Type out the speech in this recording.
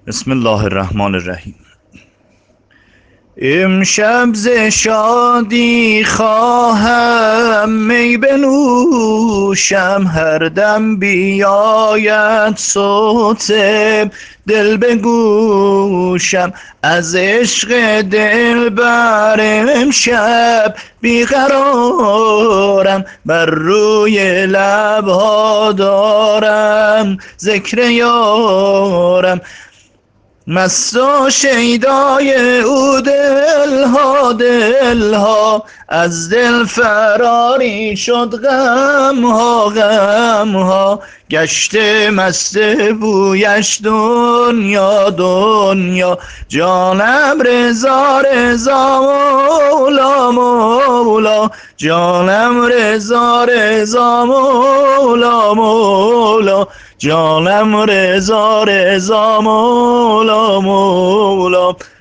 بسم الله الرحمن الرحیم. امشب ز شادی خواهم می بنوشم، هر دم بیاید صوت دل به گوشم. از عشق دلبر امشب بیقرارم، بر روی لبها دارم ذکر یارم. مست و شیدای او دلها از دل فراری شد، غمها گشته مست بویش دنیا. جانم رضا مولا، جانم رضا مولا، جانم رضا مولا.